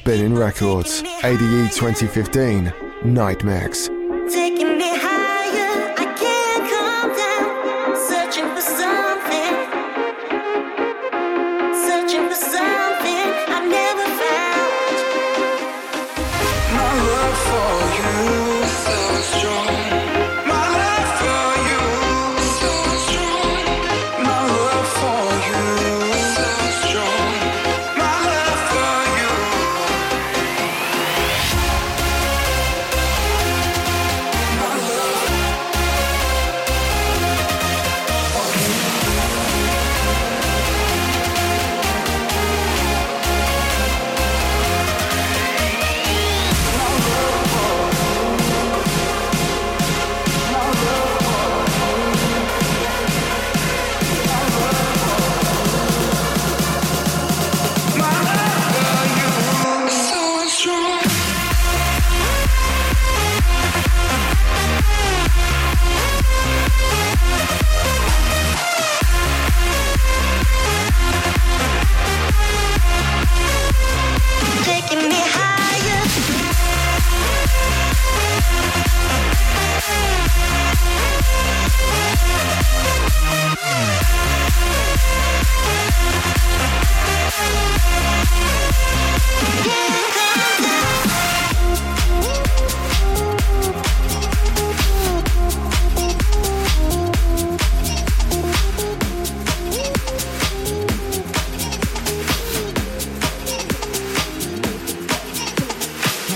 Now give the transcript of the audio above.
Spinning Records, ADE 2015, Night Mix. Taking me higher, I can't calm down. Searching for something I never found. My love for you